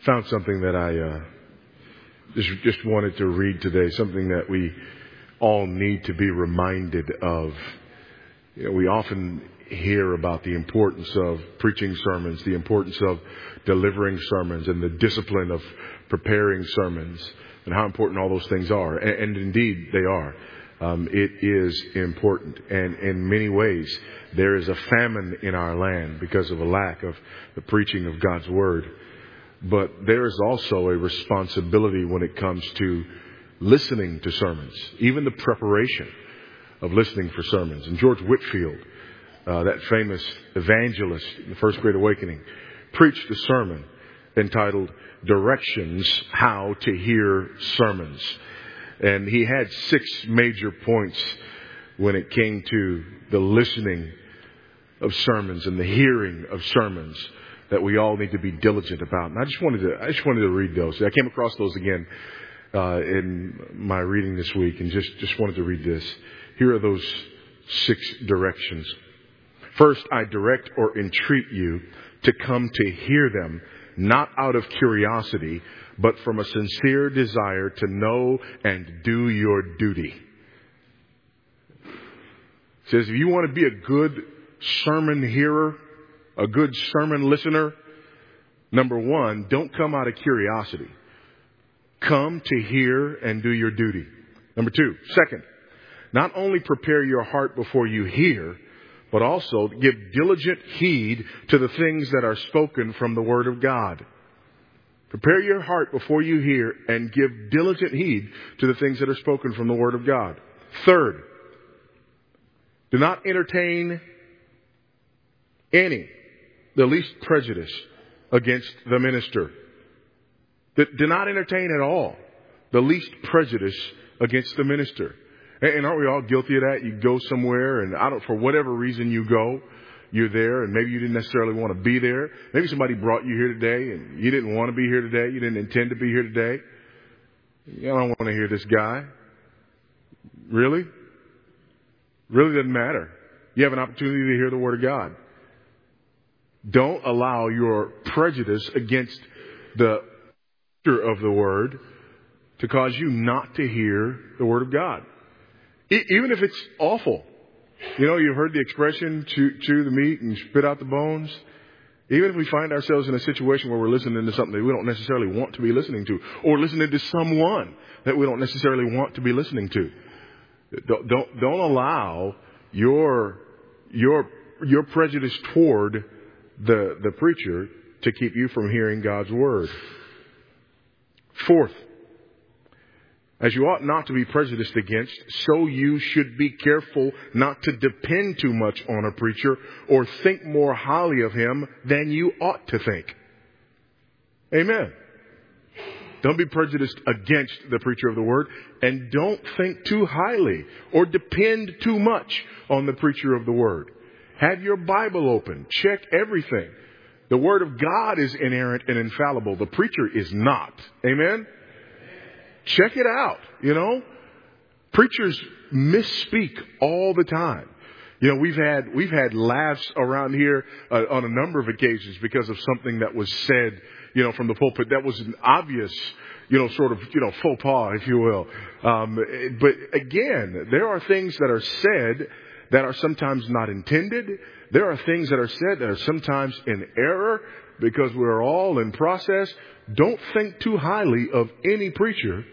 Found something that I just wanted to read today, something that we all need to be reminded of. You know, we often hear about the importance of preaching sermons, the importance of delivering sermons, and the discipline of preparing sermons, and how important all those things are. And indeed, they are. It is important. And in many ways, there is a famine in our land because of a lack of the preaching of God's Word. But there is also a responsibility when it comes to listening to sermons, even the preparation of listening for sermons. And George Whitefield, that famous evangelist in the First Great Awakening, preached a sermon entitled Directions How to Hear Sermons. And he had 6 major points when it came to the listening of sermons and the hearing of sermons that we all need to be diligent about. And I just wanted to read those. I came across those again in my reading this week, and just wanted to read this. Here are those 6 directions. First, I direct or entreat you to come to hear them, not out of curiosity, but from a sincere desire to know and do your duty. It says, if you want to be a good sermon hearer, a good sermon listener, number 1, don't come out of curiosity. Come to hear and do your duty. Number 2, second, not only prepare your heart before you hear, but also give diligent heed to the things that are spoken from the Word of God. Prepare your heart before you hear and give diligent heed to the things that are spoken from the Word of God. Third, do not entertain the least prejudice against the minister. Do not entertain at all the least prejudice against the minister. And aren't we all guilty of that? You go somewhere and for whatever reason you go, you're there, and maybe you didn't necessarily want to be there. Maybe somebody brought you here today and you didn't want to be here today. You didn't intend to be here today. You don't want to hear this guy. Really? Really doesn't matter. You have an opportunity to hear the Word of God. Don't allow your prejudice against the teacher of the Word to cause you not to hear the Word of God. Even if it's awful. You know, you've heard the expression, chew the meat and spit out the bones. Even if we find ourselves in a situation where we're listening to something that we don't necessarily want to be listening to, or listening to someone that we don't necessarily want to be listening to. Don't allow your prejudice toward the preacher to keep you from hearing God's Word. Fourth, as you ought not to be prejudiced against, so you should be careful not to depend too much on a preacher or think more highly of him than you ought to think. Amen. Don't be prejudiced against the preacher of the Word, and don't think too highly or depend too much on the preacher of the Word. Have your Bible open. Check everything. The Word of God is inerrant and infallible. The preacher is not. Amen? Check it out. You know, preachers misspeak all the time. You know, we've had laughs around here on a number of occasions because of something that was said, you know, from the pulpit. That was an obvious, you know, sort of, you know, faux pas, if you will. But again, there are things that are said that are sometimes not intended. There are things that are said that are sometimes in error because we're all in process. Don't think too highly of any preacher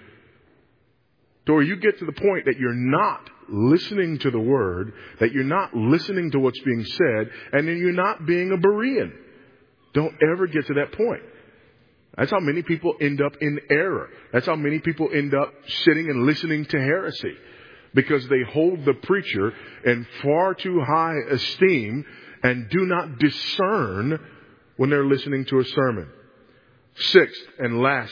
to where you get to the point that you're not listening to the Word, that you're not listening to what's being said, and then you're not being a Berean. Don't ever get to that point. That's how many people end up in error. That's how many people end up sitting and listening to heresy. Because they hold the preacher in far too high esteem and do not discern when they're listening to a sermon. Sixth and last,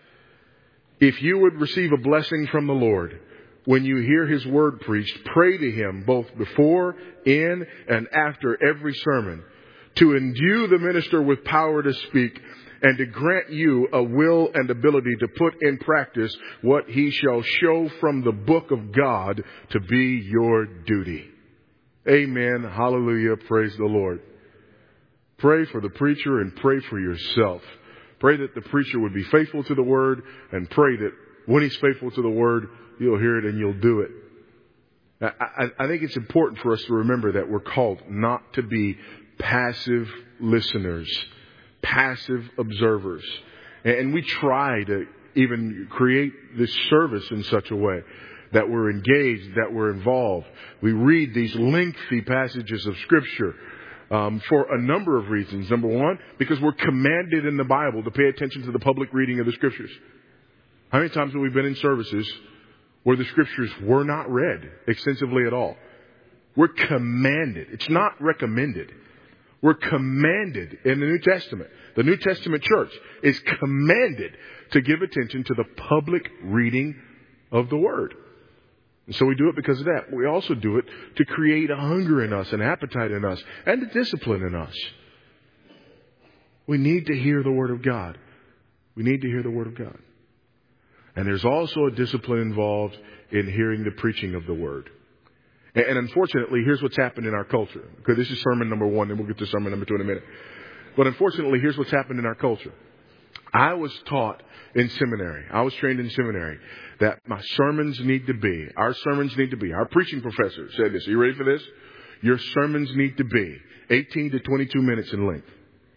if you would receive a blessing from the Lord, when you hear His Word preached, pray to Him both before, in, and after every sermon, to endue the minister with power to speak, and to grant you a will and ability to put in practice what he shall show from the book of God to be your duty. Amen. Hallelujah. Praise the Lord. Pray for the preacher and pray for yourself Pray that the preacher would be faithful to the Word, and pray that when he's faithful to the Word, you'll hear it and you'll do it. I think it's important for us to remember that we're called not to be passive listeners, passive observers. And we try to even create this service in such a way that we're engaged, that we're involved. We read these lengthy passages of Scripture for a number of reasons. Number one, because we're commanded in the Bible to pay attention to the public reading of the Scriptures. How many times have we been in services where the Scriptures were not read extensively at all? We're commanded. It's not recommended. We're commanded in the New Testament. The New Testament church is commanded to give attention to the public reading of the Word. And so we do it because of that. We also do it to create a hunger in us, an appetite in us, and a discipline in us. We need to hear the Word of God. We need to hear the Word of God. And there's also a discipline involved in hearing the preaching of the Word. And unfortunately, here's what's happened in our culture. Okay, this is sermon number 1, and we'll get to sermon number 2 in a minute. But unfortunately, here's what's happened in our culture. I was taught in seminary, I was trained in seminary, that our sermons need to be, our preaching professor said this. Are you ready for this? Your sermons need to be 18 to 22 minutes in length.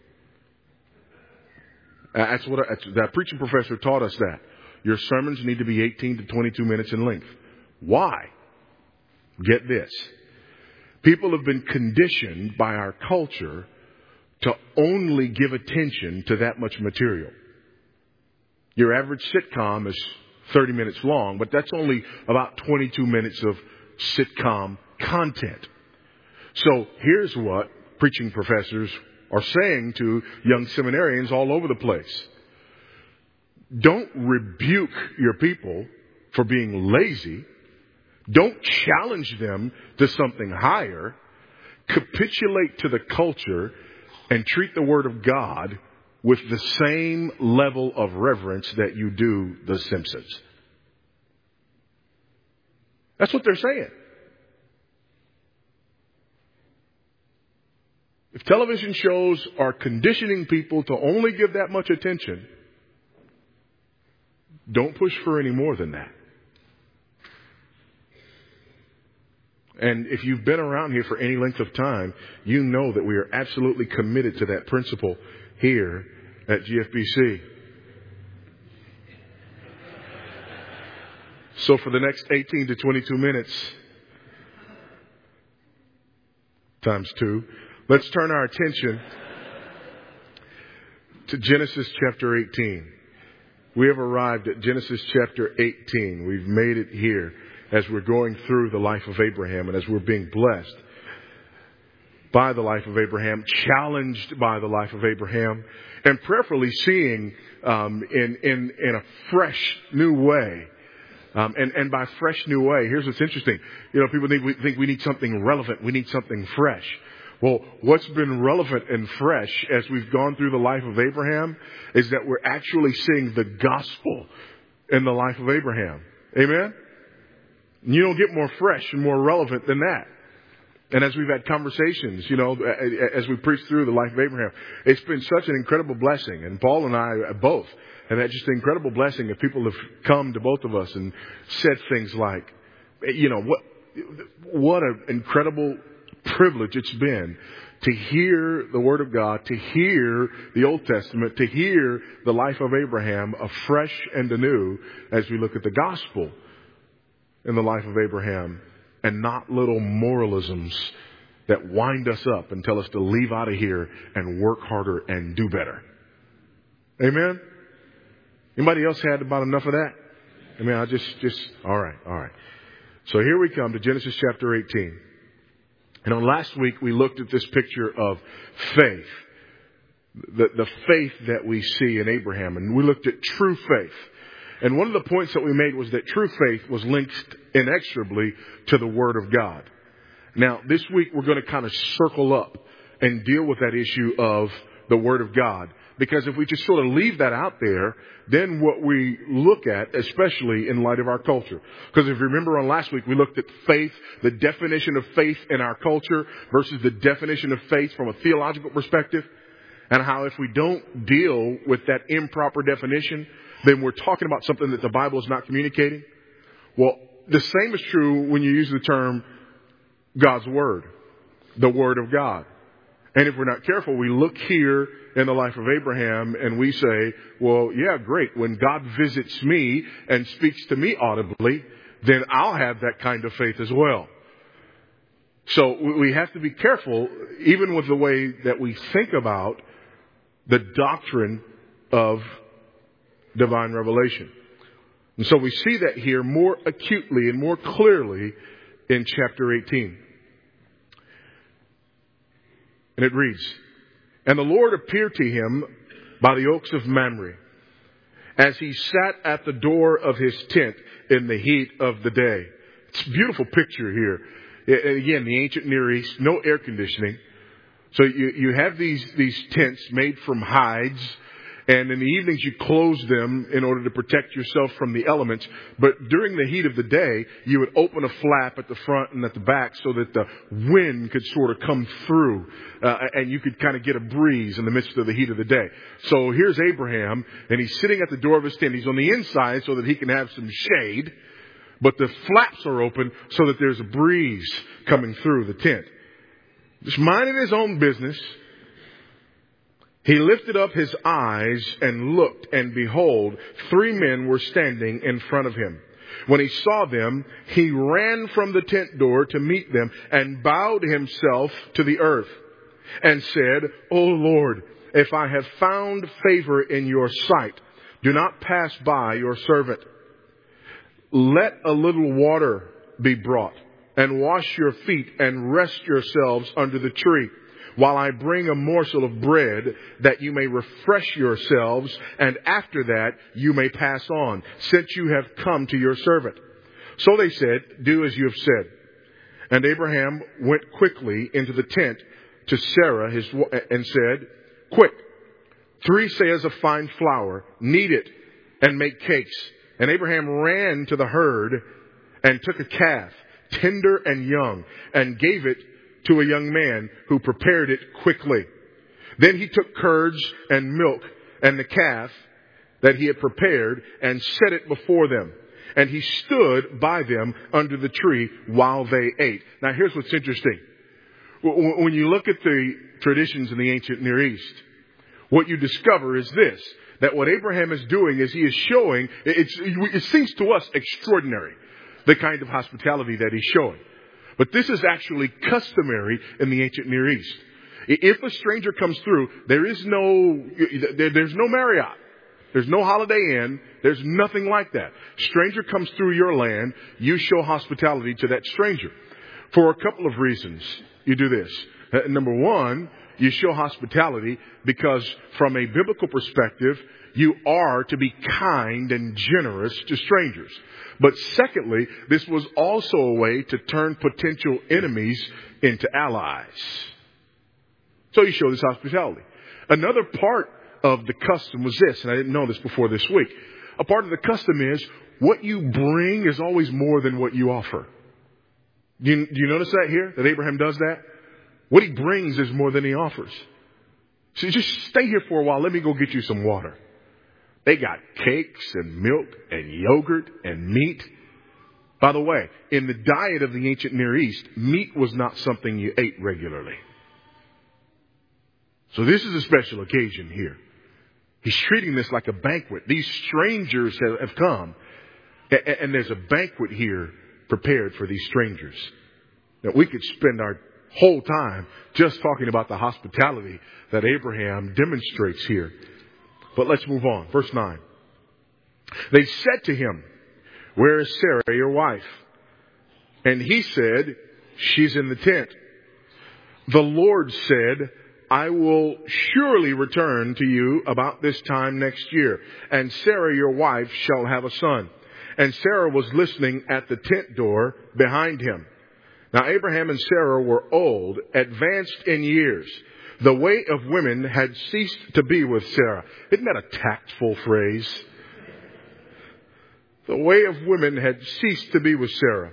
That preaching professor taught us that. Your sermons need to be 18 to 22 minutes in length. Why? Get this. People have been conditioned by our culture to only give attention to that much material. Your average sitcom is 30 minutes long, but that's only about 22 minutes of sitcom content. So here's what preaching professors are saying to young seminarians all over the place. Don't rebuke your people for being lazy. Don't challenge them to something higher. Capitulate to the culture and treat the Word of God with the same level of reverence that you do The Simpsons. That's what they're saying. If television shows are conditioning people to only give that much attention, don't push for any more than that. And if you've been around here for any length of time, you know that we are absolutely committed to that principle here at GFBC. So for the next 18 to 22 minutes, times 2, let's turn our attention to Genesis chapter 18. We have arrived at Genesis chapter 18. We've made it here as we're going through the life of Abraham and as we're being blessed by the life of Abraham, challenged by the life of Abraham, and prayerfully seeing in a fresh new way. And by fresh new way, here's what's interesting. You know, people think we need something relevant. We need something fresh. Well, what's been relevant and fresh as we've gone through the life of Abraham is that we're actually seeing the gospel in the life of Abraham. Amen? You don't get more fresh and more relevant than that. And as we've had conversations, you know, as we preach through the life of Abraham, it's been such an incredible blessing. And Paul and I both have had just an incredible blessing of people have come to both of us and said things like, you know, what an incredible privilege it's been to hear the Word of God, to hear the Old Testament, to hear the life of Abraham afresh and anew as we look at the gospel in the life of Abraham, and not little moralisms that wind us up and tell us to leave out of here and work harder and do better. Amen? Anybody else had about enough of that? I mean, all right. So here we come to Genesis chapter 18. And on last week, we looked at this picture of faith. The faith that we see in Abraham. And we looked at true faith. And one of the points that we made was that true faith was linked inexorably to the Word of God. Now, this week we're going to kind of circle up and deal with that issue of the Word of God. Because if we just sort of leave that out there, then what we look at, especially in light of our culture. Because if you remember on last week, we looked at faith, the definition of faith in our culture versus the definition of faith from a theological perspective. and how if we don't deal with that improper definition, then we're talking about something that the Bible is not communicating. Well, the same is true when you use the term God's Word, the Word of God. And if we're not careful, we look here in the life of Abraham and we say, well, yeah, great. When God visits me and speaks to me audibly, then I'll have that kind of faith as well. So we have to be careful, even with the way that we think about the doctrine of divine revelation. And so we see that here more acutely and more clearly in chapter 18. And it reads, "And the Lord appeared to him by the oaks of Mamre, as he sat at the door of his tent in the heat of the day." It's a beautiful picture here. Again, the ancient Near East, no air conditioning. So you have these tents made from hides, and in the evenings you close them in order to protect yourself from the elements. But during the heat of the day, you would open a flap at the front and at the back so that the wind could sort of come through, and you could kind of get a breeze in the midst of the heat of the day. So here's Abraham, and he's sitting at the door of his tent. He's on the inside so that he can have some shade, but the flaps are open so that there's a breeze coming through the tent. Just minding his own business, he lifted up his eyes and looked, and behold, 3 men were standing in front of him. When he saw them, he ran from the tent door to meet them and bowed himself to the earth and said, "O Lord, if I have found favor in your sight, do not pass by your servant. Let a little water be brought, and wash your feet and rest yourselves under the tree, while I bring a morsel of bread, that you may refresh yourselves, and after that you may pass on, since you have come to your servant." So they said, "Do as you have said." And Abraham went quickly into the tent to Sarah and said, "Quick, 3 seahs of fine flour, knead it, and make cakes." And Abraham ran to the herd and took a calf, tender and young, and gave it to a young man who prepared it quickly. Then he took curds and milk and the calf that he had prepared and set it before them. And he stood by them under the tree while they ate. Now here's what's interesting. When you look at the traditions in the ancient Near East, what you discover is this, that what Abraham is doing is he is showing, it seems to us extraordinary, the kind of hospitality that he's showing. But this is actually customary in the ancient Near East. If a stranger comes through, there's no Marriott. There's no Holiday Inn. There's nothing like that. Stranger comes through your land, you show hospitality to that stranger. For a couple of reasons, you do this. Number one, you show hospitality because from a biblical perspective, you are to be kind and generous to strangers. But secondly, this was also a way to turn potential enemies into allies. So you show this hospitality. Another part of the custom was this, and I didn't know this before this week. A part of the custom is what you bring is always more than what you offer. Do you notice that here? That Abraham does that? What he brings is more than he offers. So just stay here for a while. Let me go get you some water. They got cakes and milk and yogurt and meat. By the way, in the diet of the ancient Near East, meat was not something you ate regularly. So this is a special occasion here. He's treating this like a banquet. These strangers have come, and there's a banquet here prepared for these strangers. Now, we could spend our whole time just talking about the hospitality that Abraham demonstrates here. But let's move on. Verse 9. They said to him, "Where is Sarah, your wife?" And he said, "She's in the tent." The Lord said, "I will surely return to you about this time next year, and Sarah, your wife, shall have a son." And Sarah was listening at the tent door behind him. Now Abraham and Sarah were old, advanced in years. The way of women had ceased to be with Sarah. Isn't that a tactful phrase? The way of women had ceased to be with Sarah.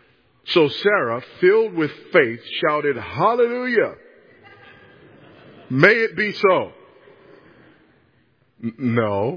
So Sarah, filled with faith, shouted, "Hallelujah!" May it be so. No.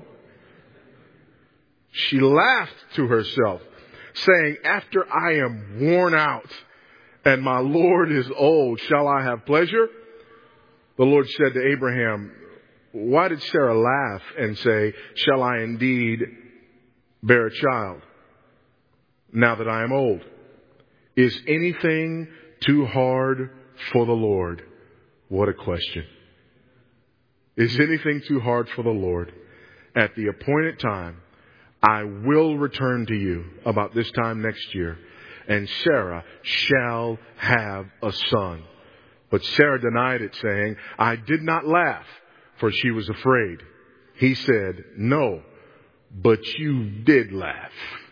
She laughed to herself, saying, after I am worn out and my Lord is old, shall I have pleasure? The Lord said to Abraham, why did Sarah laugh and say, shall I indeed bear a child now that I am old? Is anything too hard for the Lord? What a question. Is anything too hard for the Lord? At the appointed time, I will return to you about this time next year, and Sarah shall have a son. But Sarah denied it, saying, I did not laugh, for she was afraid. He said, no, but you did laugh.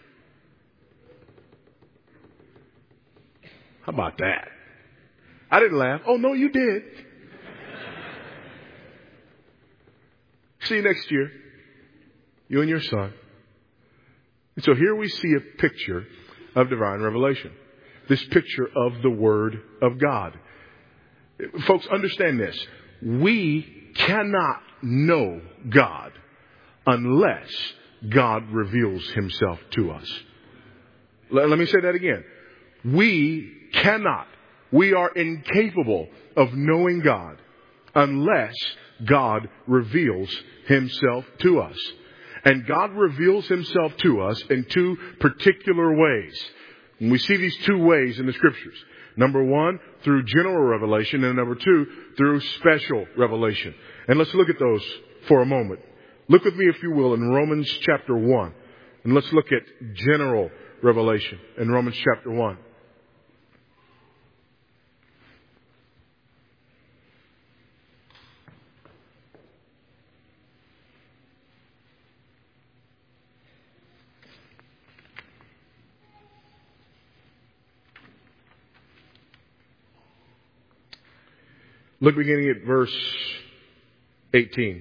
How about that? I didn't laugh. Oh, no, you did. See you next year. You and your son. And so here we see a picture of divine revelation. This picture of the Word of God. Folks, understand this. We cannot know God unless God reveals Himself to us. Let me say that again. We are incapable of knowing God unless God reveals Himself to us. And God reveals Himself to us in two particular ways. And we see these two ways in the Scriptures. Number one, through general revelation, and number two, through special revelation. And let's look at those for a moment. Look with me, if you will, in Romans chapter 1. And let's look at general revelation in Romans chapter 1. Look beginning at verse 18.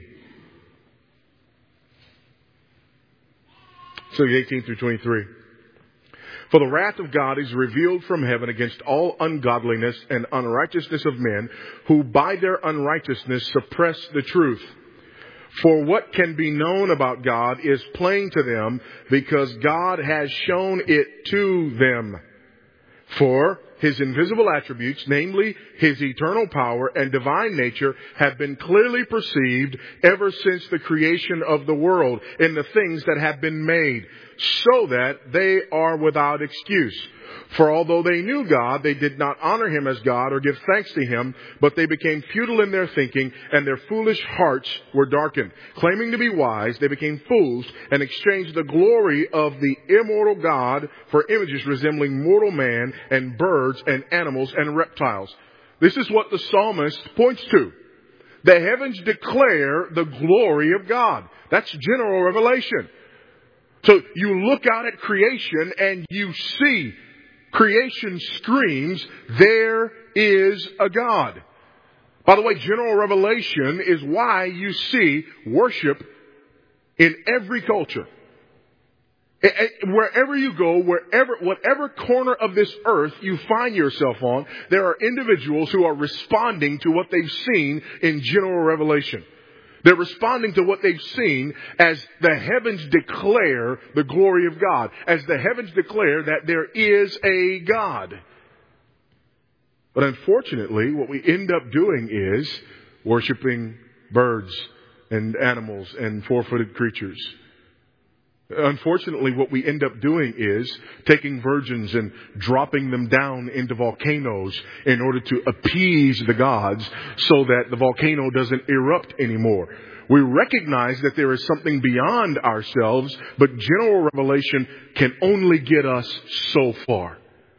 So 18 through 23. For the wrath of God is revealed from heaven against all ungodliness and unrighteousness of men, who by their unrighteousness suppress the truth. For what can be known about God is plain to them, because God has shown it to them. For His invisible attributes, namely His eternal power and divine nature, have been clearly perceived ever since the creation of the world in the things that have been made, so that they are without excuse. For although they knew God, they did not honor Him as God or give thanks to Him, but they became futile in their thinking, and their foolish hearts were darkened. Claiming to be wise, they became fools and exchanged the glory of the immortal God for images resembling mortal man and birds and animals and reptiles. This is what the psalmist points to. The heavens declare the glory of God. That's general revelation. So you look out at creation and you see creation screams, there is a God. By the way, general revelation is why you see worship in every culture. Wherever you go, whatever corner of this earth you find yourself on, there are individuals who are responding to what they've seen in general revelation. They're responding to what they've seen as the heavens declare the glory of God, as the heavens declare that there is a God. But unfortunately, what we end up doing is worshiping birds and animals and four-footed creatures. Unfortunately, what we end up doing is taking virgins and dropping them down into volcanoes in order to appease the gods so that the volcano doesn't erupt anymore. We recognize that there is something beyond ourselves, but general revelation can only get us so far.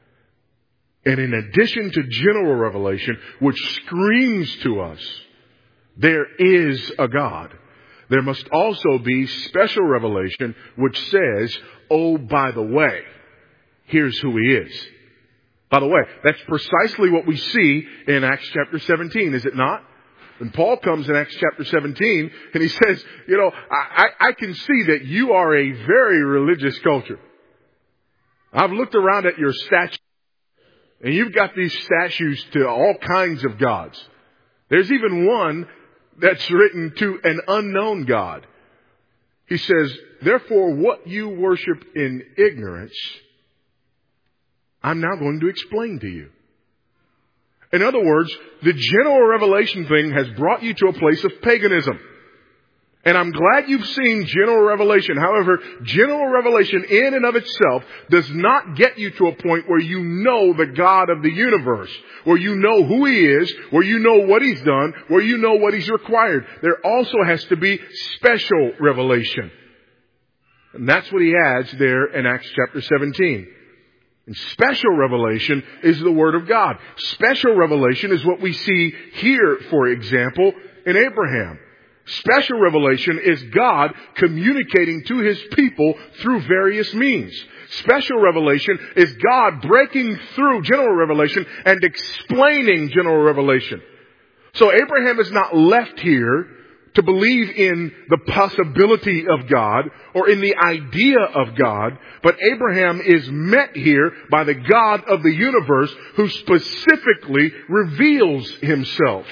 And in addition to general revelation, which screams to us, there is a God, there must also be special revelation which says, oh, by the way, here's who He is. By the way, that's precisely what we see in Acts chapter 17, is it not? When Paul comes in Acts chapter 17 and he says, I can see that you are a very religious culture. I've looked around at your statues, and you've got these statues to all kinds of gods. There's even one that's written to an unknown God. He says, therefore, what you worship in ignorance, I'm now going to explain to you. In other words, the general revelation thing has brought you to a place of paganism. And I'm glad you've seen general revelation. However, general revelation in and of itself does not get you to a point where you know the God of the universe, where you know who He is, where you know what He's done, where you know what He's required. There also has to be special revelation. And that's what he adds there in Acts chapter 17. And special revelation is the Word of God. Special revelation is what we see here, for example, in Abraham. Special revelation is God communicating to His people through various means. Special revelation is God breaking through general revelation and explaining general revelation. So Abraham is not left here to believe in the possibility of God or in the idea of God, but Abraham is met here by the God of the universe who specifically reveals Himself.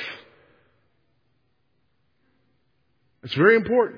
It's very important.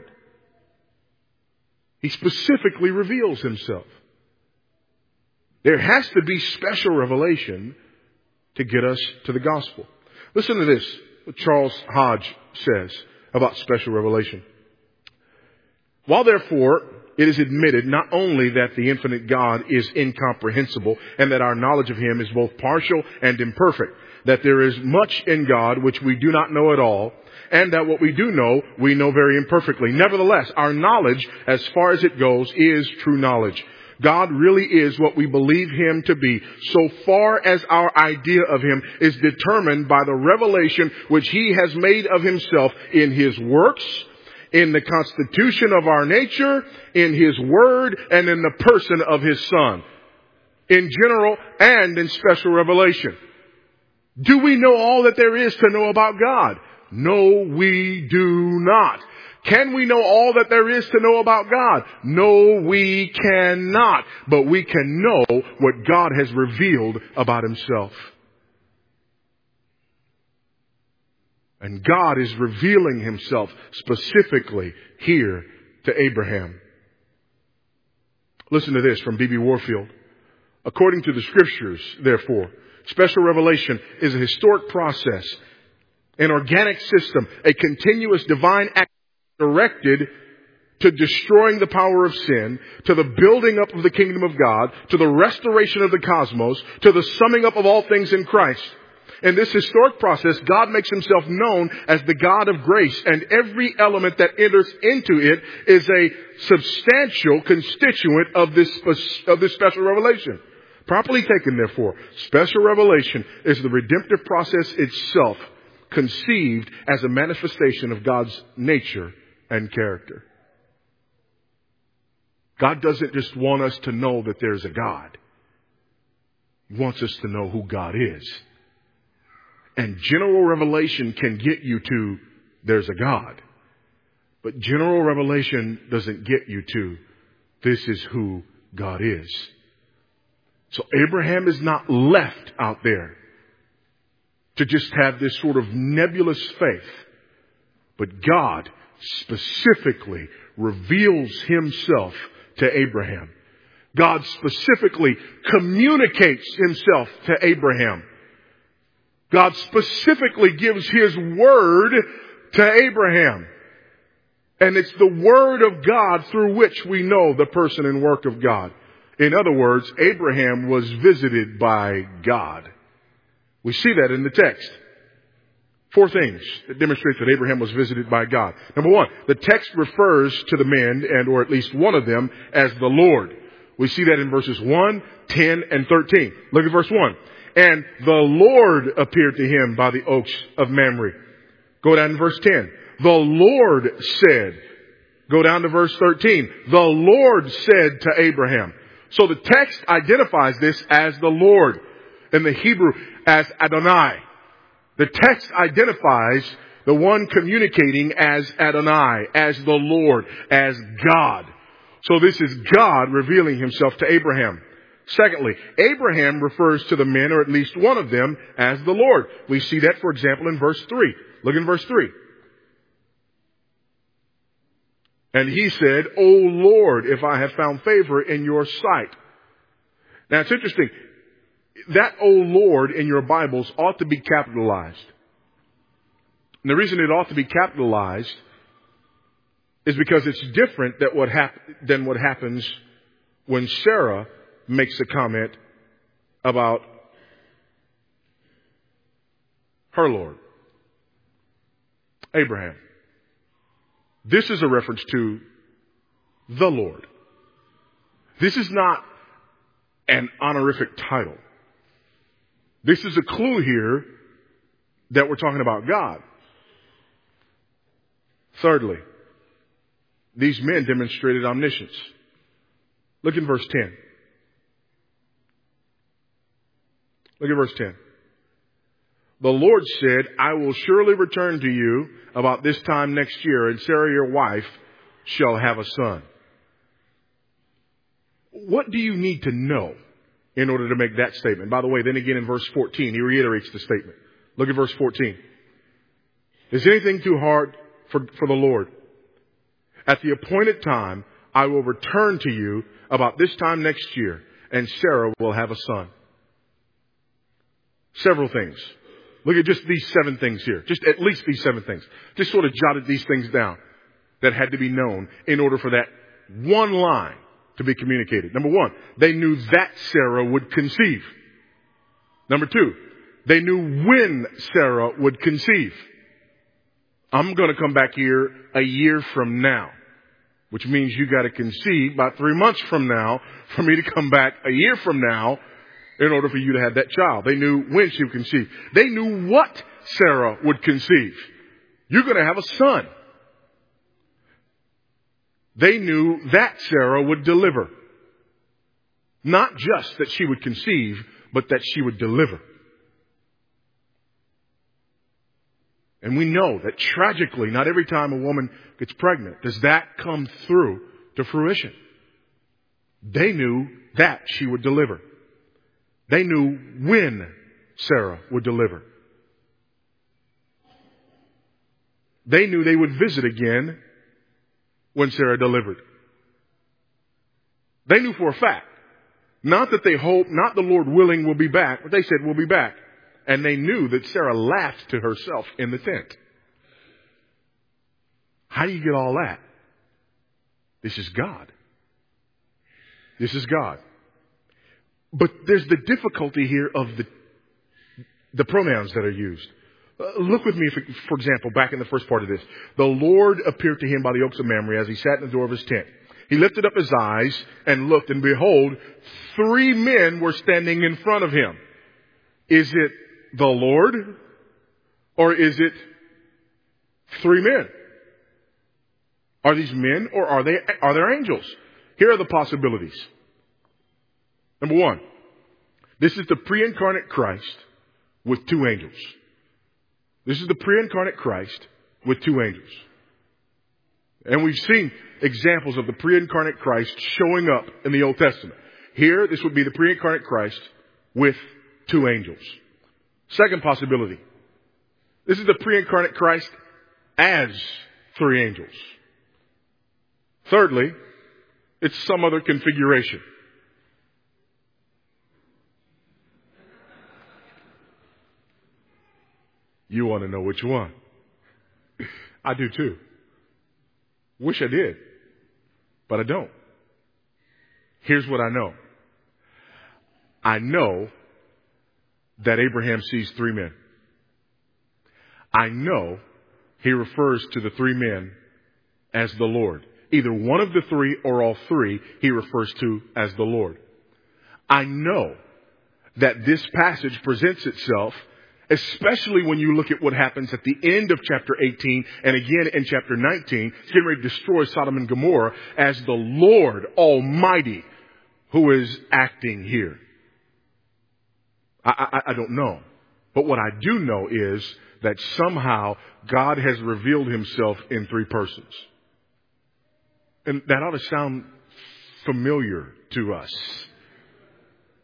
He specifically reveals Himself. There has to be special revelation to get us to the gospel. Listen to this, what Charles Hodge says about special revelation. While therefore it is admitted not only that the infinite God is incomprehensible and that our knowledge of Him is both partial and imperfect, that there is much in God which we do not know at all, and that what we do know, we know very imperfectly. Nevertheless, our knowledge, as far as it goes, is true knowledge. God really is what we believe Him to be, so far as our idea of Him is determined by the revelation which He has made of Himself in His works, in the constitution of our nature, in His Word, and in the person of His Son. In general and in special revelation. Do we know all that there is to know about God? No, we do not. Can we know all that there is to know about God? No, we cannot. But we can know what God has revealed about Himself. And God is revealing Himself specifically here to Abraham. Listen to this from B.B. Warfield. According to the Scriptures, therefore, special revelation is a historic process, an organic system, a continuous divine act directed to destroying the power of sin, to the building up of the kingdom of God, to the restoration of the cosmos, to the summing up of all things in Christ. In this historic process, God makes Himself known as the God of grace, and every element that enters into it is a substantial constituent of this special revelation. Properly taken, therefore, special revelation is the redemptive process itself, conceived as a manifestation of God's nature and character. God doesn't just want us to know that there's a God. He wants us to know who God is. And general revelation can get you to there's a God. But general revelation doesn't get you to this is who God is. So Abraham is not left out there to just have this sort of nebulous faith. But God specifically reveals Himself to Abraham. God specifically communicates Himself to Abraham. God specifically gives His word to Abraham. And it's the word of God through which we know the person and work of God. In other words, Abraham was visited by God. We see that in the text. 4 things that demonstrate that Abraham was visited by God. Number 1, the text refers to the men, and or at least one of them, as the Lord. We see that in verses 1, 10, and 13. Look at verse 1. And the Lord appeared to him by the oaks of Mamre. Go down to verse 10. The Lord said. Go down to verse 13. The Lord said to Abraham. So the text identifies this as the Lord. In the Hebrew, as Adonai. The text identifies the one communicating as Adonai, as the Lord, as God. So this is God revealing Himself to Abraham. Secondly, Abraham refers to the men, or at least one of them, as the Lord. We see that, for example, in verse 3. Look in verse 3. And he said, O Lord, if I have found favor in your sight. Now it's interesting. That O Lord in your Bibles ought to be capitalized. And the reason it ought to be capitalized is because it's different than what happens when Sarah makes a comment about her Lord, Abraham. This is a reference to the Lord. This is not an honorific title. This is a clue here that we're talking about God. Thirdly, these men demonstrated omniscience. Look in verse 10. Look at verse 10. The Lord said, I will surely return to you about this time next year, and Sarah your wife shall have a son. What do you need to know in order to make that statement? By the way, then again in verse 14, he reiterates the statement. Look at verse 14. Is anything too hard for the Lord? At the appointed time, I will return to you about this time next year, and Sarah will have a son. Several things. Look at just these 7 things here. Just at least these 7 things. Just sort of jotted these things down that had to be known in order for that one line to be communicated. Number 1, they knew that Sarah would conceive. Number 2, they knew when Sarah would conceive. I'm going to come back here a year from now, which means you got to conceive about 3 months from now for me to come back a year from now in order for you to have that child. They knew when she would conceive. They knew what Sarah would conceive. You're going to have a son. They knew that Sarah would deliver. Not just that she would conceive, but that she would deliver. And we know that tragically, not every time a woman gets pregnant does that come through to fruition. They knew that she would deliver. They knew when Sarah would deliver. They knew they would visit again when Sarah delivered. They knew for a fact. Not that they hoped, not the Lord willing we'll be back, but they said we'll be back. And they knew that Sarah laughed to herself in the tent. How do you get all that? This is God. This is God. But there's the difficulty here of the pronouns that are used. Look with me, for example, back in the first part of this. The Lord appeared to him by the oaks of Mamre as he sat in the door of his tent. He lifted up his eyes and looked, and behold, 3 men were standing in front of him. Is it the Lord, or is it 3 men? Are these men, or are there angels? Here are the possibilities. Number 1, this is the pre-incarnate Christ with 2 angels. This is the pre-incarnate Christ with 2 angels. And we've seen examples of the pre-incarnate Christ showing up in the Old Testament. Here, this would be the pre-incarnate Christ with 2 angels. Second possibility. This is the pre-incarnate Christ as 3 angels. Thirdly, it's some other configuration. You want to know which one? I do too. Wish I did, but I don't. Here's what I know. I know that Abraham sees 3 men. I know he refers to the 3 men as the Lord. Either one of the 3 or all 3 he refers to as the Lord. I know that this passage presents itself, especially when you look at what happens at the end of chapter 18 and again in chapter 19, it's getting ready to destroy Sodom and Gomorrah, as the Lord Almighty who is acting here. I don't know. But what I do know is that somehow God has revealed himself in 3 persons. And that ought to sound familiar to us.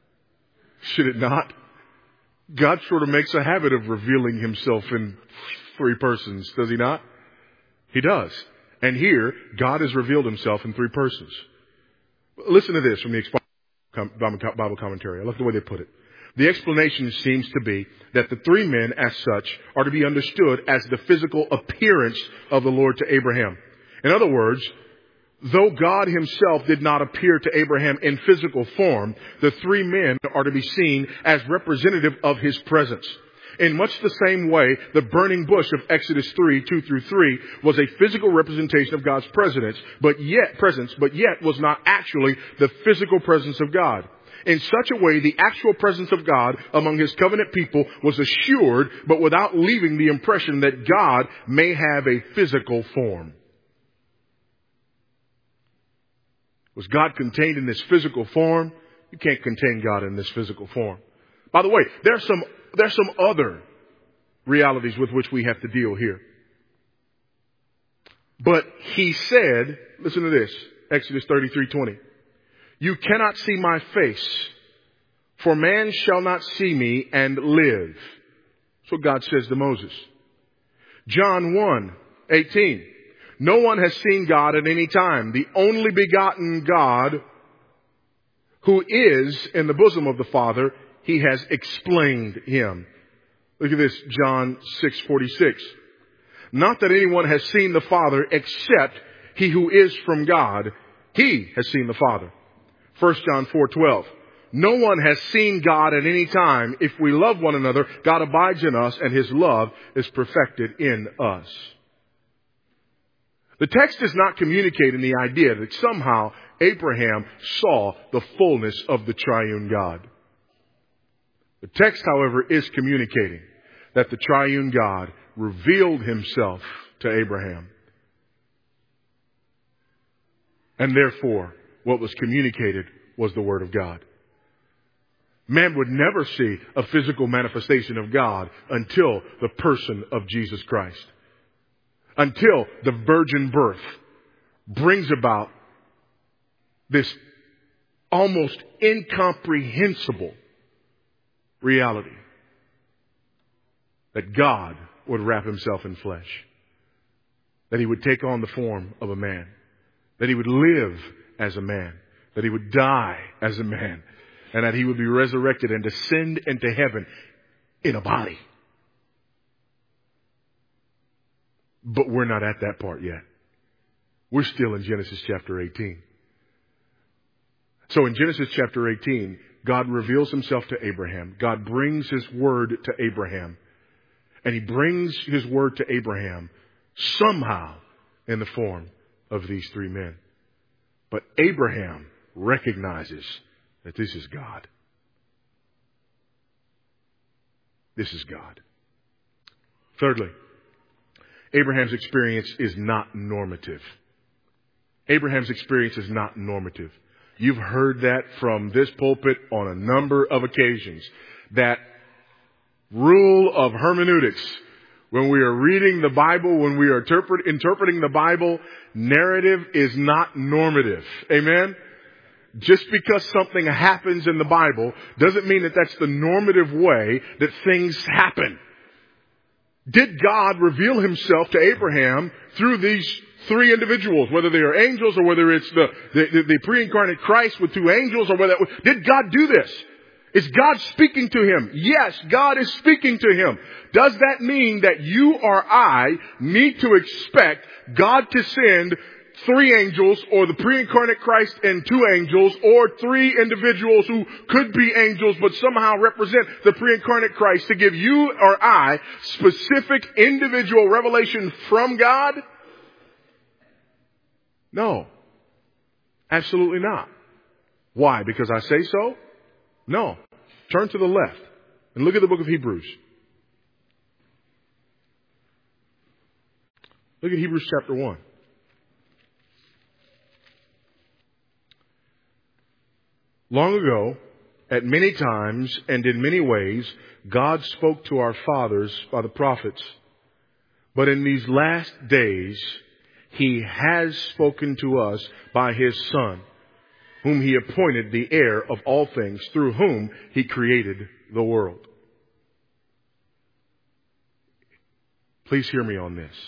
Should it not? God sort of makes a habit of revealing himself in three persons, does he not? He does. And here, God has revealed himself in three persons. Listen to this from the Bible commentary. I love the way they put it. The explanation seems to be that the three men as such are to be understood as the physical appearance of the Lord to Abraham. In other words, though God himself did not appear to Abraham in physical form, the three men are to be seen as representative of his presence. In much the same way, the burning bush of Exodus 3:2-3 was a physical representation of God's presence, but yet was not actually the physical presence of God. In such a way, the actual presence of God among his covenant people was assured, but without leaving the impression that God may have a physical form. Was God contained in this physical form? You can't contain God in this physical form. By the way, there's some other realities with which we have to deal here. But he said, listen to this, Exodus 33:20. You cannot see my face, for man shall not see me and live. That's what God says to Moses. John 1:18. No one has seen God at any time. The only begotten God who is in the bosom of the Father, he has explained him. Look at this, John 6:46. Not that anyone has seen the Father except he who is from God. He has seen the Father. 1 John 4:12. No one has seen God at any time. If we love one another, God abides in us and his love is perfected in us. The text does not communicate in the idea that somehow Abraham saw the fullness of the triune God. The text, however, is communicating that the triune God revealed himself to Abraham. And therefore, what was communicated was the Word of God. Man would never see a physical manifestation of God until the person of Jesus Christ. Until the virgin birth brings about this almost incomprehensible reality that God would wrap himself in flesh, that he would take on the form of a man, that he would live as a man, that he would die as a man, and that he would be resurrected and descend into heaven in a body. But we're not at that part yet. We're still in Genesis chapter 18. So in Genesis chapter 18, God reveals himself to Abraham. God brings his word to Abraham. And he brings his word to Abraham somehow in the form of these three men. But Abraham recognizes that this is God. This is God. Thirdly, Abraham's experience is not normative. Abraham's experience is not normative. You've heard that from this pulpit on a number of occasions. That rule of hermeneutics. When we are reading the Bible, when we are interpreting the Bible, narrative is not normative. Amen? Just because something happens in the Bible doesn't mean that that's the normative way that things happen. Did God reveal himself to Abraham through these three individuals, whether they are angels or whether it's the pre-incarnate Christ with two angels or whether, did God do this? Is God speaking to him? Yes, God is speaking to him. Does that mean that you or I need to expect God to send three angels or the pre-incarnate Christ and two angels or three individuals who could be angels but somehow represent the pre-incarnate Christ to give you or I specific individual revelation from God? No. Absolutely not. Why? Because I say so? No. Turn to the left and look at the book of Hebrews. Look at Hebrews chapter 1. Long ago, at many times and in many ways, God spoke to our fathers by the prophets. But in these last days, he has spoken to us by his Son, whom he appointed the heir of all things, through whom he created the world. Please hear me on this.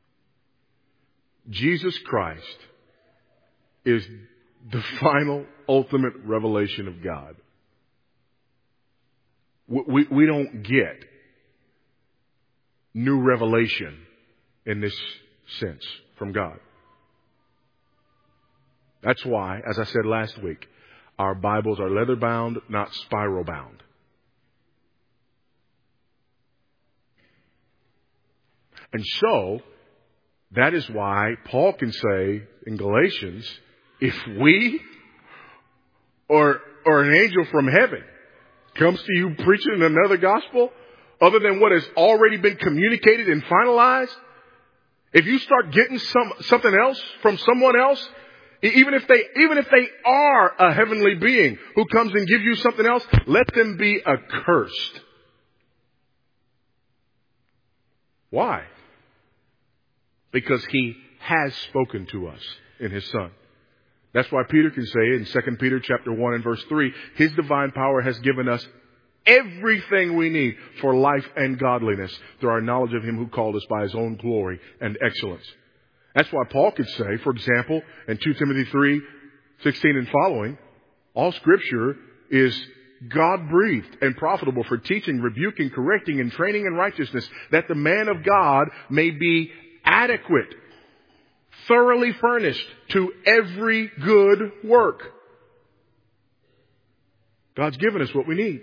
Jesus Christ is the final, ultimate revelation of God. We don't get new revelation in this sense from God. That's why, as I said last week, our Bibles are leather bound, not spiral bound. And so, that is why Paul can say in Galatians, if we or an angel from heaven comes to you preaching another gospel other than what has already been communicated and finalized, if you start getting something else from someone else, even if they are a heavenly being who comes and gives you something else, let them be accursed. Why? Because he has spoken to us in his Son. That's why Peter can say in 2 Peter chapter 1 and verse 3, his divine power has given us everything we need for life and godliness through our knowledge of him who called us by his own glory and excellence. That's why Paul could say, for example, in 2 Timothy 3:16 and following, all scripture is God-breathed and profitable for teaching, rebuking, correcting, and training in righteousness, that the man of God may be adequate, thoroughly furnished to every good work. God's given us what we need.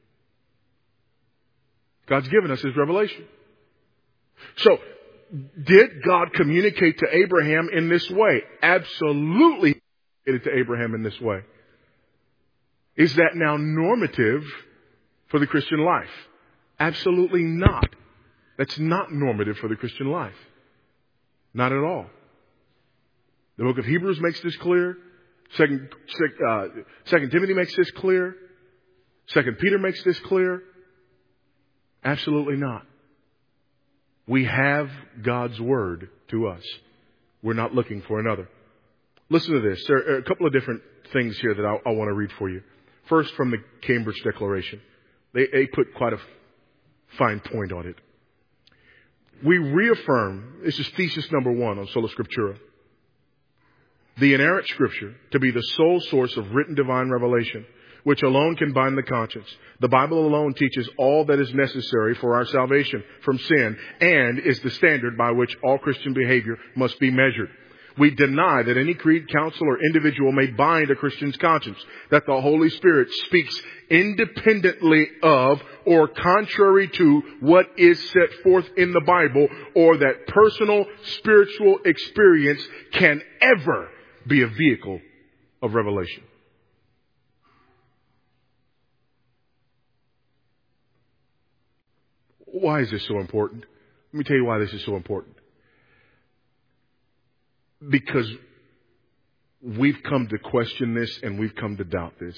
God's given us his revelation. So, did God communicate to Abraham in this way? Absolutely he communicated to Abraham in this way. Is that now normative for the Christian life? Absolutely not. That's not normative for the Christian life. Not at all. The book of Hebrews makes this clear. Second Timothy makes this clear. 2 Peter makes this clear. Absolutely not. We have God's word to us. We're not looking for another. Listen to this. There are a couple of different things here that I want to read for you. First, from the Cambridge Declaration. They put quite a fine point on it. We reaffirm, this is thesis number 1 on Sola Scriptura, the inerrant Scripture to be the sole source of written divine revelation, which alone can bind the conscience. The Bible alone teaches all that is necessary for our salvation from sin and is the standard by which all Christian behavior must be measured. We deny that any creed, council, or individual may bind a Christian's conscience, that the Holy Spirit speaks independently of or contrary to what is set forth in the Bible, or that personal spiritual experience can ever be a vehicle of revelation. Why is this so important? Let me tell you why this is so important. Because we've come to question this and we've come to doubt this.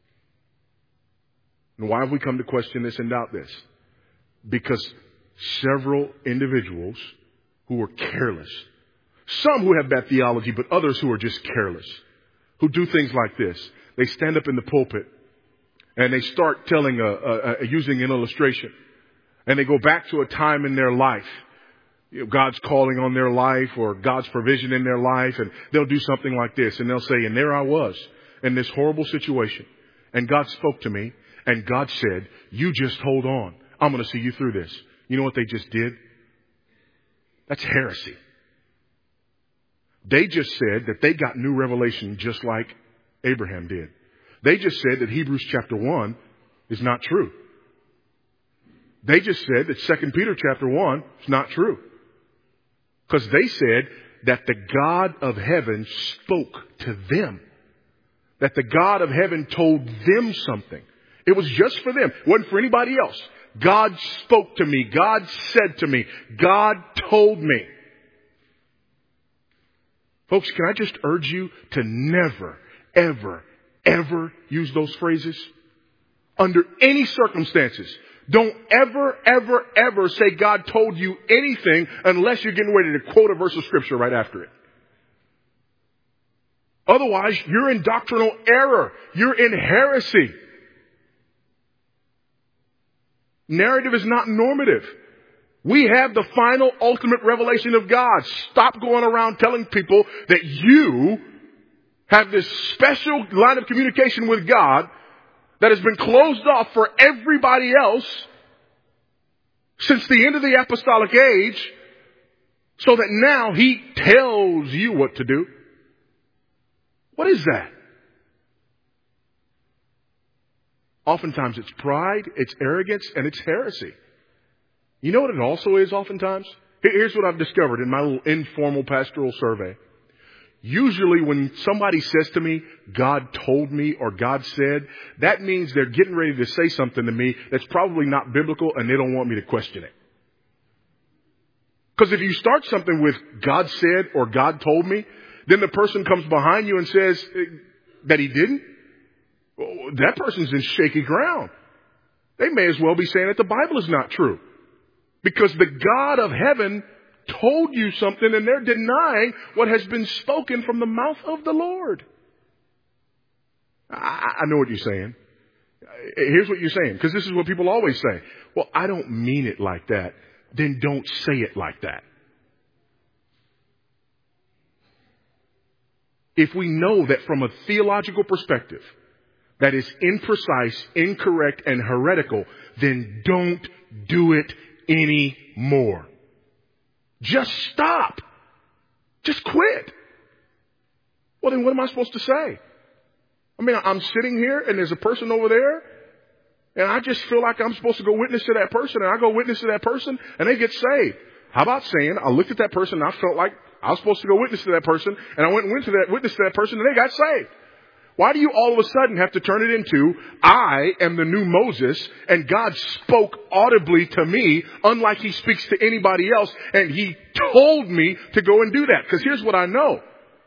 And why have we come to question this and doubt this? Because several individuals who are careless, some who have bad theology, but others who are just careless, who do things like this. They stand up in the pulpit and they start telling, using an illustration. And they go back to a time in their life. God's calling on their life or God's provision in their life. And they'll do something like this. And they'll say, and there I was in this horrible situation. And God spoke to me. And God said, you just hold on. I'm going to see you through this. You know what they just did? That's heresy. They just said that they got new revelation just like Abraham did. They just said that Hebrews chapter 1 is not true. They just said that 2 Peter chapter 1 is not true. Because they said that the God of heaven spoke to them. That the God of heaven told them something. It was just for them. It wasn't for anybody else. God spoke to me. God said to me. God told me. Folks, can I just urge you to never, ever, ever use those phrases? Under any circumstances. Don't ever, ever, ever say God told you anything unless you're getting ready to quote a verse of Scripture right after it. Otherwise, you're in doctrinal error. You're in heresy. Narrative is not normative. We have the final ultimate revelation of God. Stop going around telling people that you have this special line of communication with God that has been closed off for everybody else since the end of the apostolic age, so that now He tells you what to do. What is that? Oftentimes it's pride, it's arrogance, and it's heresy. You know what it also is oftentimes? Here's what I've discovered in my little informal pastoral survey. Usually when somebody says to me, God told me or God said, that means they're getting ready to say something to me that's probably not biblical and they don't want me to question it. Because if you start something with God said or God told me, then the person comes behind you and says that he didn't, that person's in shaky ground. They may as well be saying that the Bible is not true. Because the God of heaven told you something and they're denying what has been spoken from the mouth of the Lord. I know what you're saying. Here's what you're saying, because this is what people always say. Well, I don't mean it like that. Then don't say it like that. If we know that from a theological perspective that is imprecise, incorrect, and heretical, then don't do it anymore. Just stop. Just quit. Well, then what am I supposed to say? I mean, I'm sitting here and there's a person over there and I just feel like I'm supposed to go witness to that person, and I go witness to that person and they get saved. How about saying I looked at that person and I felt like I was supposed to go witness to that person, and I went and witness to that person and they got saved? Why do you all of a sudden have to turn it into, I am the new Moses and God spoke audibly to me, unlike He speaks to anybody else, and He told me to go and do that? Because here's what I know.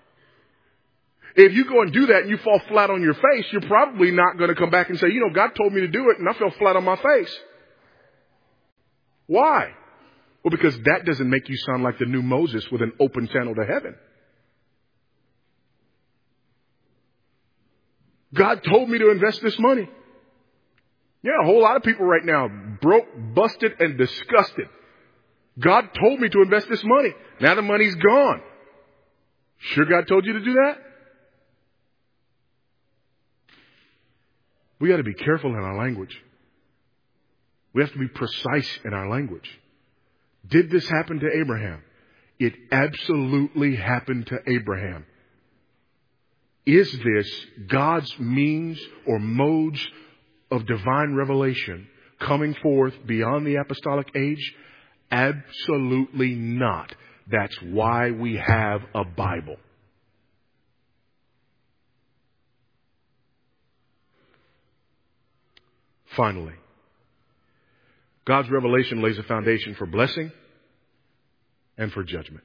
If you go and do that and you fall flat on your face, you're probably not going to come back and say, you know, God told me to do it and I fell flat on my face. Why? Well, because that doesn't make you sound like the new Moses with an open channel to heaven. God told me to invest this money. Yeah, a whole lot of people right now broke, busted, and disgusted. God told me to invest this money. Now the money's gone. Sure God told you to do that? We got to be careful in our language. We have to be precise in our language. Did this happen to Abraham? It absolutely happened to Abraham. Is this God's means or modes of divine revelation coming forth beyond the apostolic age? Absolutely not. That's why we have a Bible. Finally, God's revelation lays a foundation for blessing and for judgment.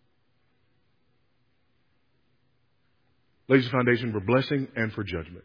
Lays a foundation for blessing and for judgment.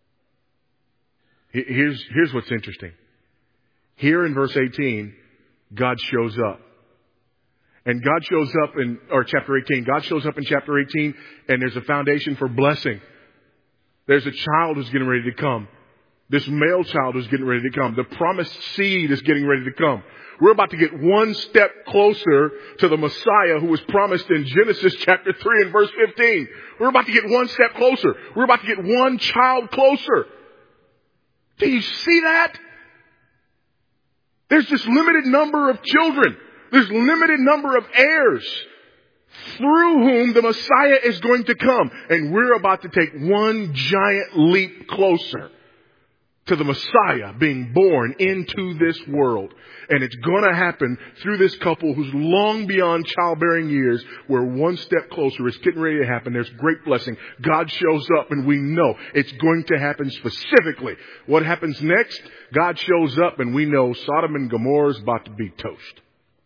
Here's what's interesting. Here in verse 18, God shows up. And God shows up in chapter 18. God shows up in chapter 18, and there's a foundation for blessing. There's a child who's getting ready to come. This male child is getting ready to come. The promised seed is getting ready to come. We're about to get one step closer to the Messiah who was promised in Genesis chapter 3 and verse 15. We're about to get one step closer. We're about to get one child closer. Do you see that? There's this limited number of children. There's limited number of heirs through whom the Messiah is going to come. And we're about to take one giant leap closer to the Messiah being born into this world. And it's going to happen through this couple who's long beyond childbearing years, where one step closer is getting ready to happen. There's great blessing. God shows up and we know it's going to happen specifically. What happens next? God shows up and we know Sodom and Gomorrah is about to be toast.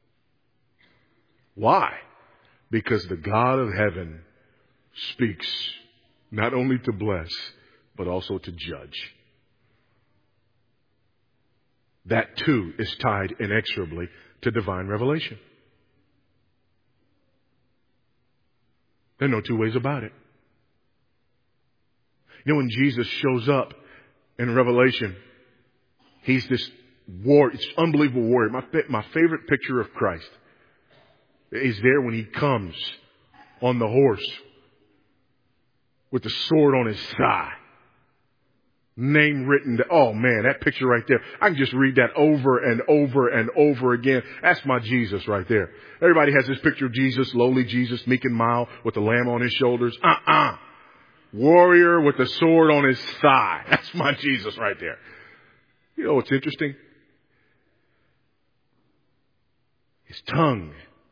Why? Because the God of heaven speaks not only to bless, but also to judge. That too is tied inexorably to divine revelation. There are no two ways about it. You know, when Jesus shows up in Revelation, He's this it's unbelievable warrior. My favorite picture of Christ is there when he comes on the horse with the sword on his thigh. Name written. Oh man, that picture right there. I can just read that over and over and over again. That's my Jesus right there. Everybody has this picture of Jesus, lowly Jesus, meek and mild with the lamb on his shoulders. Warrior with the sword on his thigh. That's my Jesus right there. You know what's interesting? His tongue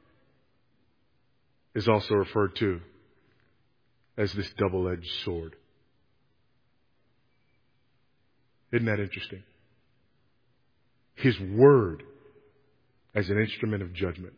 is also referred to as this double-edged sword. Isn't that interesting? His word as an instrument of judgment.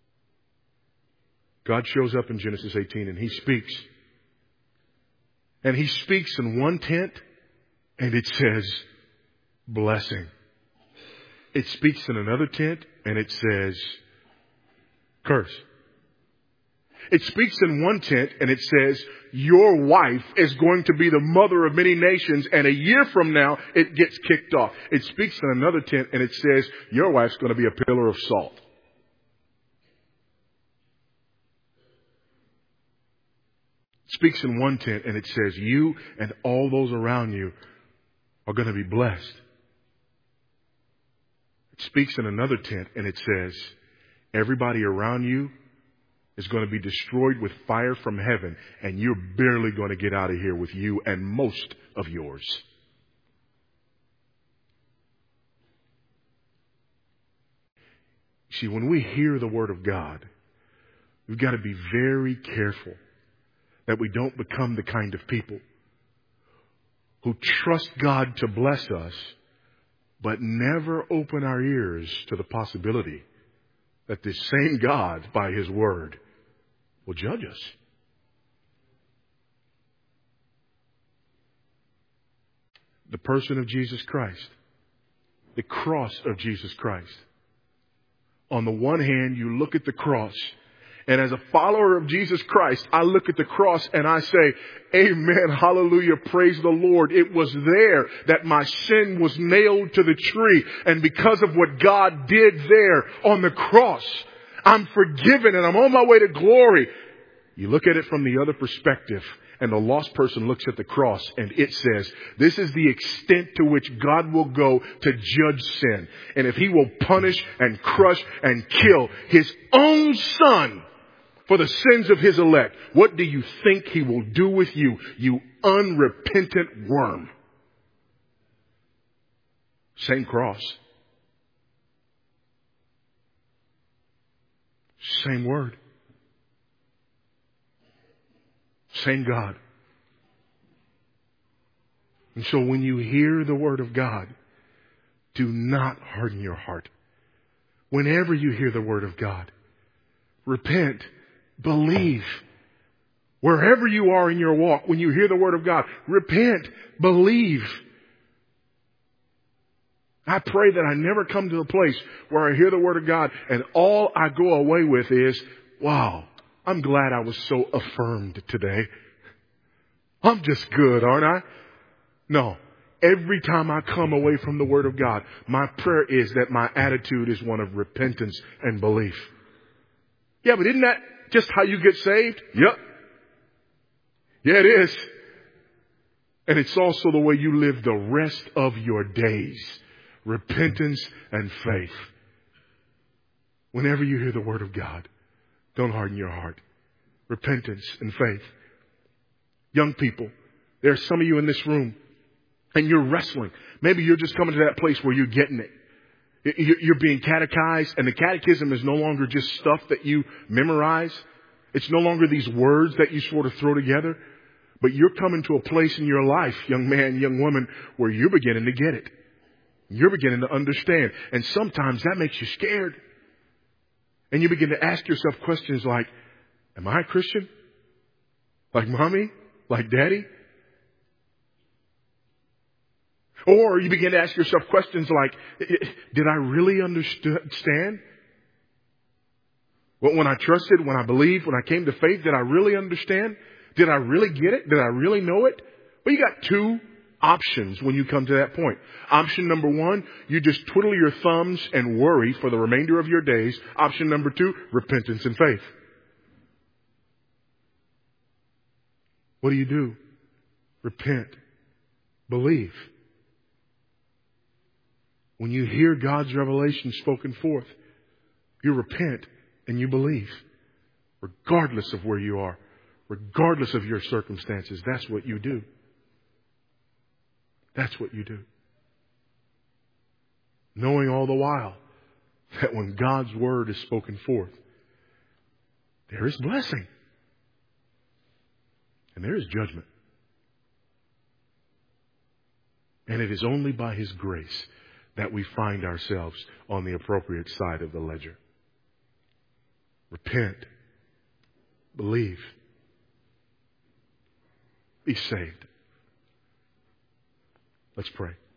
God shows up in Genesis 18 and he speaks. And he speaks in one tent and it says blessing. It speaks in another tent and it says curse. It speaks in one tent and it says, your wife is going to be the mother of many nations, and a year from now it gets kicked off. It speaks in another tent and it says, your wife's going to be a pillar of salt. It speaks in one tent and it says, you and all those around you are going to be blessed. It speaks in another tent and it says, everybody around you is going to be destroyed with fire from heaven, and you're barely going to get out of here with you and most of yours. See, when we hear the word of God, we've got to be very careful that we don't become the kind of people who trust God to bless us, but never open our ears to the possibility that this same God, by his word, will judge us. The person of Jesus Christ, the cross of Jesus Christ. On the one hand, you look at the cross, and as a follower of Jesus Christ, I look at the cross and I say, amen, hallelujah, praise the Lord. It was there that my sin was nailed to the tree. And because of what God did there on the cross, I'm forgiven and I'm on my way to glory. You look at it from the other perspective, and the lost person looks at the cross and it says, this is the extent to which God will go to judge sin. And if he will punish and crush and kill his own son for the sins of his elect, what do you think he will do with you, you unrepentant worm? Same cross. Same word. Same God. And so when you hear the word of God, do not harden your heart. Whenever you hear the word of God, repent, believe. Wherever you are in your walk, when you hear the word of God, repent, believe. I pray that I never come to a place where I hear the word of God and all I go away with is, wow, I'm glad I was so affirmed today. I'm just good, aren't I? No. Every time I come away from the word of God, my prayer is that my attitude is one of repentance and belief. Yeah, but isn't that just how you get saved? Yep. Yeah, it is. And it's also the way you live the rest of your days. Repentance and faith. Whenever you hear the word of God, don't harden your heart. Repentance and faith. Young people, there are some of you in this room and you're wrestling. Maybe you're just coming to that place where you're getting it. You're being catechized, and the catechism is no longer just stuff that you memorize. It's no longer these words that you sort of throw together. But you're coming to a place in your life, young man, young woman, where you're beginning to get it. You're beginning to understand. And sometimes that makes you scared. And you begin to ask yourself questions like, am I a Christian? Like mommy? Like daddy? Or you begin to ask yourself questions like, did I really understand? When I trusted, when I believed, when I came to faith, did I really understand? Did I really get it? Did I really know it? Well, you got two options when you come to that point. Option number one, you just twiddle your thumbs and worry for the remainder of your days. Option number two, repentance and faith. What do? Repent. Believe. When you hear God's revelation spoken forth, you repent and you believe. Regardless of where you are, regardless of your circumstances, that's what you do. That's what you do. Knowing all the while that when God's word is spoken forth, there is blessing and there is judgment. And it is only by His grace that we find ourselves on the appropriate side of the ledger. Repent. Believe. Be saved. Let's pray.